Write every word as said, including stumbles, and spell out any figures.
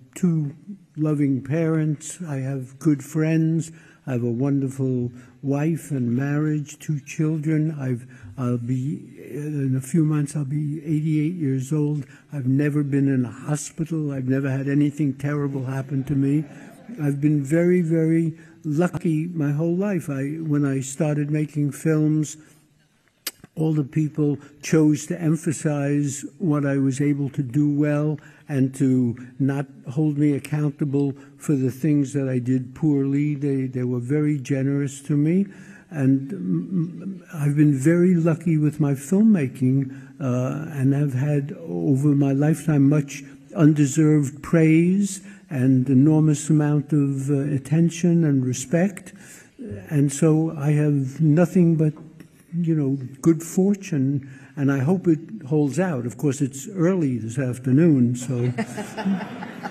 two loving parents. I have good friends. I have a wonderful wife and marriage, two children. I've, I'll be, in a few months, I'll be eighty-eight years old. I've never been in a hospital. I've never had anything terrible happen to me. I've been very, very lucky my whole life. I, when I started making films, all the people chose to emphasize what I was able to do well and to not hold me accountable for the things that I did poorly. They, they were very generous to me. And I've been very lucky with my filmmaking uh, and have had over my lifetime much undeserved praise and enormous amount of uh, attention and respect. And so I have nothing but, you know, good fortune, and I hope it holds out. Of course, it's early this afternoon, so...